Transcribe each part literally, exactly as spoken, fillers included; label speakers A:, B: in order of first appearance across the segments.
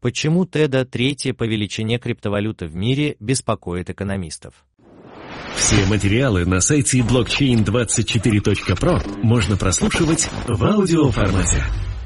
A: Почему Теда, третья по величине криптовалюта в мире, беспокоит экономистов?
B: Все материалы на сайте блокчейн двадцать четыре точка про можно прослушивать в аудиоформате.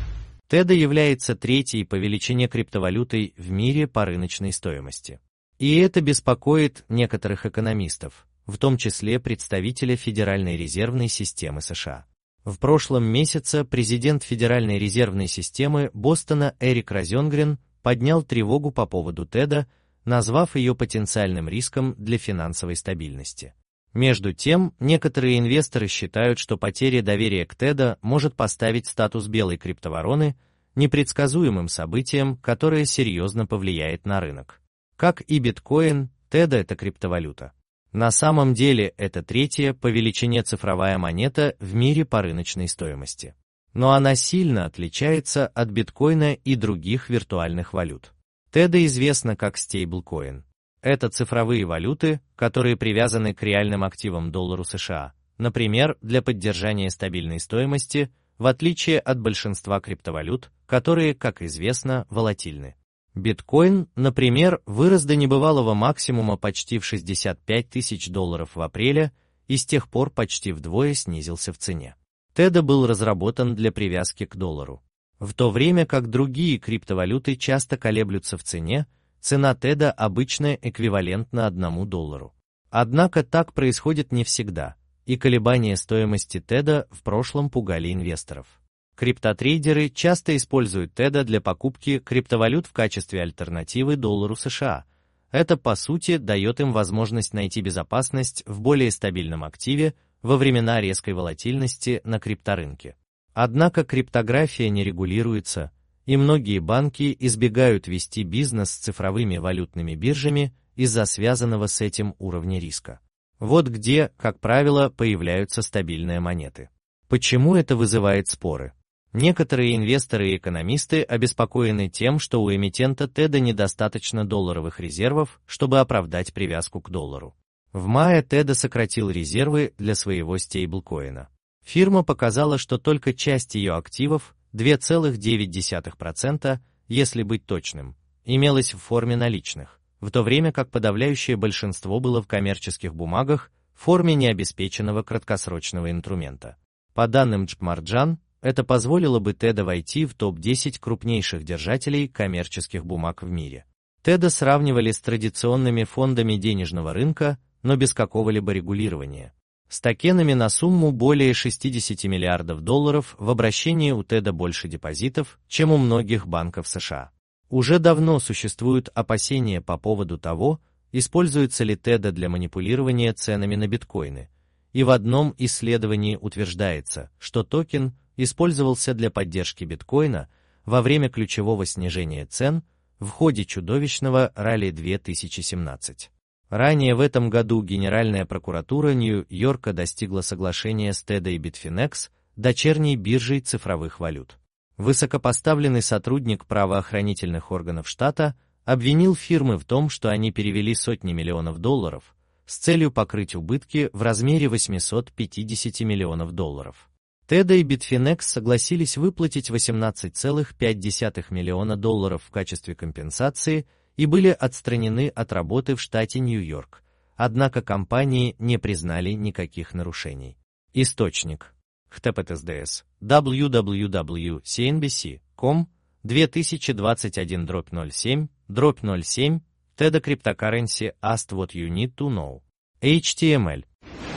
A: Теда является третьей по величине криптовалютой в мире по рыночной стоимости. И это беспокоит некоторых экономистов, в том числе представителя Федеральной резервной системы США. В прошлом месяце президент Федеральной резервной системы Бостона Эрик Розенгрен поднял тревогу по поводу Теда, назвав ее потенциальным риском для финансовой стабильности. Между тем, некоторые инвесторы считают, что потеря доверия к Теда может поставить статус белой криптовалюты непредсказуемым событием, которое серьезно повлияет на рынок. Как и биткоин, Теда — это криптовалюта. На самом деле это третья по величине цифровая монета в мире по рыночной стоимости. Но она сильно отличается от биткоина и других виртуальных валют. Теда известна как стейблкоин. Это цифровые валюты, которые привязаны к реальным активам доллару США, например, для поддержания стабильной стоимости, в отличие от большинства криптовалют, которые, как известно, волатильны. Биткоин, например, вырос до небывалого максимума почти в шестьдесят пять тысяч долларов в апреле и с тех пор почти вдвое снизился в цене. Теда был разработан для привязки к доллару. В то время как другие криптовалюты часто колеблются в цене, цена Теда обычно эквивалентна одному доллару. Однако так происходит не всегда, и колебания стоимости Теда в прошлом пугали инвесторов. Криптотрейдеры часто используют Теда для покупки криптовалют в качестве альтернативы доллару США. Это, по сути, дает им возможность найти безопасность в более стабильном активе во времена резкой волатильности на крипторынке. Однако криптография не регулируется, и многие банки избегают вести бизнес с цифровыми валютными биржами из-за связанного с этим уровня риска. Вот где, как правило, появляются стабильные монеты. Почему это вызывает споры? Некоторые инвесторы и экономисты обеспокоены тем, что у эмитента Теда недостаточно долларовых резервов, чтобы оправдать привязку к доллару. В мае Теда сократил резервы для своего стейблкоина. Фирма показала, что только часть ее активов, два целых девять десятых процента, если быть точным, имелась в форме наличных, в то время как подавляющее большинство было в коммерческих бумагах в форме необеспеченного краткосрочного инструмента. По данным JPMorgan, это позволило бы Теда войти в топ десять крупнейших держателей коммерческих бумаг в мире. Теда сравнивали с традиционными фондами денежного рынка, но без какого-либо регулирования. С токенами на сумму более шестьдесят миллиардов долларов в обращении у Теда больше депозитов, чем у многих банков США. Уже давно существуют опасения по поводу того, используется ли Теда для манипулирования ценами на биткоины. И в одном исследовании утверждается, что токен использовался для поддержки биткоина во время ключевого снижения цен в ходе чудовищного ралли две тысячи семнадцать. Ранее в этом году Генеральная прокуратура Нью-Йорка достигла соглашения с Теда и Bitfinex, дочерней биржей цифровых валют. Высокопоставленный сотрудник правоохранительных органов штата обвинил фирмы в том, что они перевели сотни миллионов долларов с целью покрыть убытки в размере восемьсот пятьдесят миллионов долларов. Теда и Bitfinex согласились выплатить восемнадцать целых пять десятых миллиона долларов в качестве компенсации и были отстранены от работы в штате Нью-Йорк, однако компании не признали никаких нарушений. Источник: эйч ти ти пи эс дабл ю дабл ю дабл ю точка си эн би си точка ком две тысячи двадцать один ноль семь ноль семь Теда Cryptocurrency Ask What You Need to Know. эйч ти эм эль.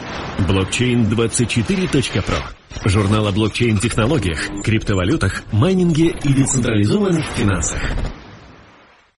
B: блокчейн двадцать четыре точка про. Журнал о блокчейн-технологиях, криптовалютах, майнинге и децентрализованных финансах.